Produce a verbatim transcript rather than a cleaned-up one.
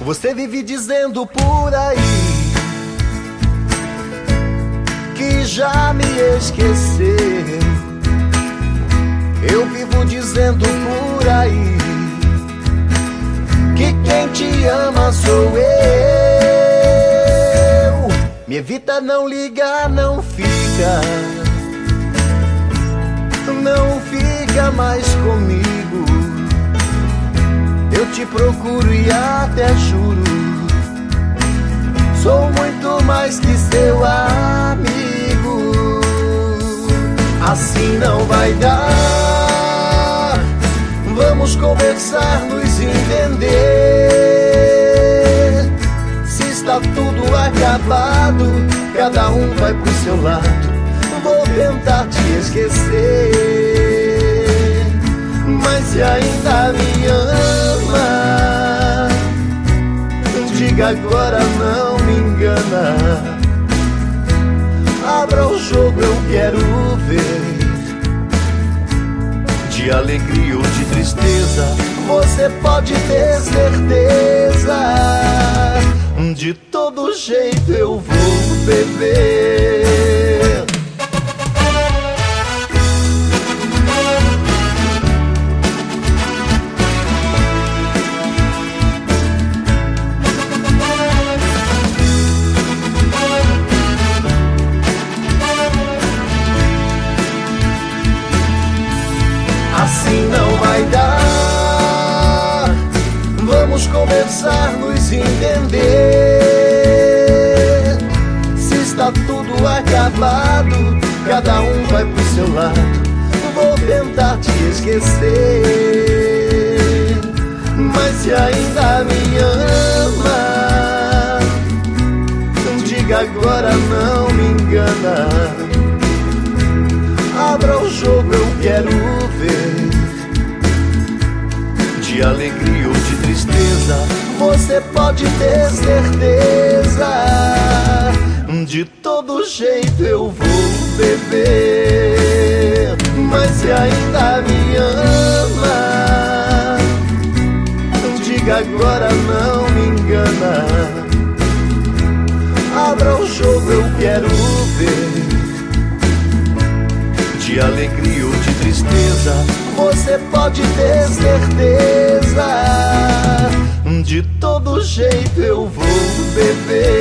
Você vive dizendo por aí que já me esqueceu. Eu vivo dizendo por aí que quem te ama sou eu. Me evita, não liga, não fica, não fica mais comigo. Eu te procuro e até juro, sou muito mais que seu amigo. Assim não vai dar, vamos conversar, nos entender. Se está tudo acabado, cada um vai pro seu lado. Vou tentar te esquecer, mas se ainda me ama, diga agora, não me engana. Abra o jogo, eu quero ver. De alegria ou de tristeza, você pode ter certeza. De todo jeito eu vou beber. Assim não vai dar, vamos conversar, nos entender. Se está tudo acabado, cada um vai pro seu lado. Vou tentar te esquecer, mas se ainda me ama, diga agora, não me engana. Abra o jogo, eu quero ver. De alegria ou de tristeza, você pode ter certeza. De todo jeito eu vou beber, mas se ainda me ama, diga agora, não me engana. Abra o jogo, eu quero ver. De alegria ou de tristeza, você pode ter certeza. De todo jeito eu vou beber.